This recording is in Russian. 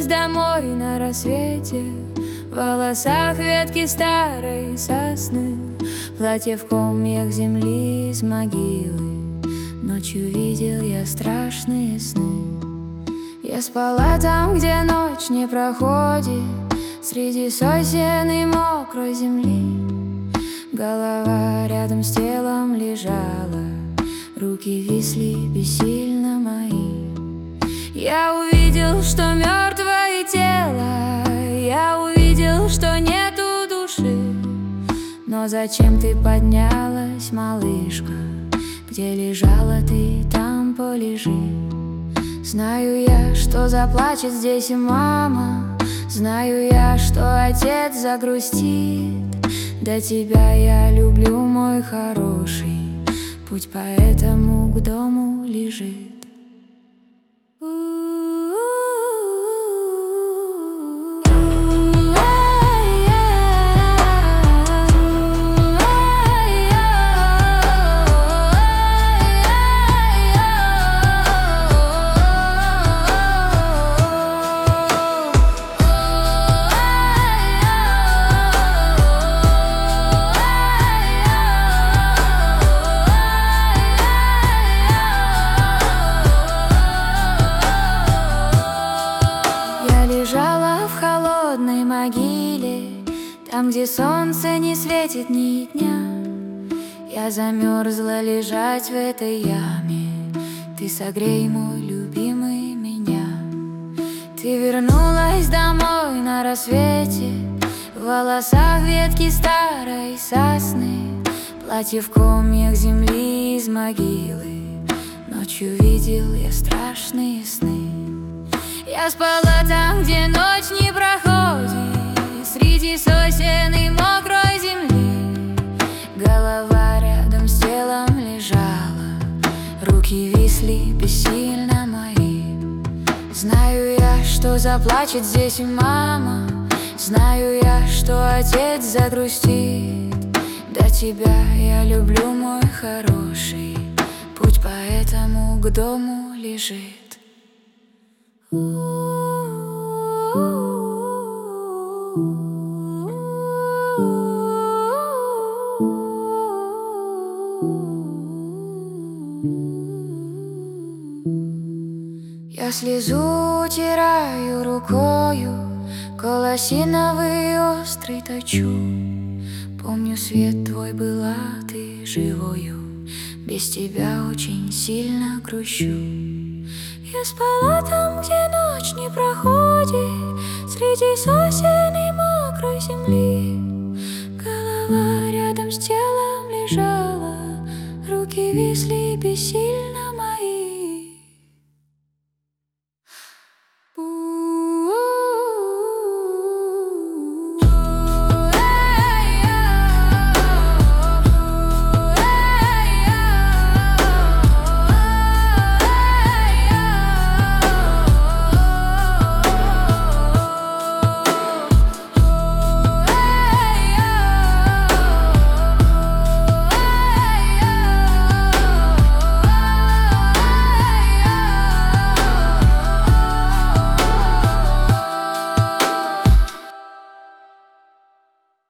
домой на рассвете. В волосах ветки старой сосны, платье в комьях земли из могилы. Ночью видел я страшные сны. Я спала там, где ночь не проходит, среди сосен и мокрой земли. Голова рядом с телом лежала, руки висли бессильно мои. Я увидел, что мертвое тело, я увидел, что нету души. Но зачем ты поднялась, малышка? Где лежала ты, там полежи. Знаю я, что заплачет здесь и мама, знаю я, что отец загрустит. До тебя я люблю, мой хороший, путь поэтому к дому лежит. Могиле, там, где солнце не светит ни дня. Я замерзла лежать в этой яме. Ты согрей, мой любимый, меня. Ты вернулась домой на рассвете. В волосах ветки старой сосны, платье в комьях земли из могилы. Ночью видел я страшные сны. Я спала там, где ночь не проходит, среди сосен и мокрой земли. Голова рядом с телом лежала, руки висли бессильно мои. Знаю я, что заплачет здесь и мама, знаю я, что отец загрустит. До тебя я люблю, мой хороший, путь поэтому к дому лежит. Я слезу утираю рукою, колосиновый острый точу. Помню, свет твой была ты живою, без тебя очень сильно грущу. Я спала там, где ночь не проходит, среди сосен и мокрой земли. Голова рядом с телом лежала, руки висли бессильно.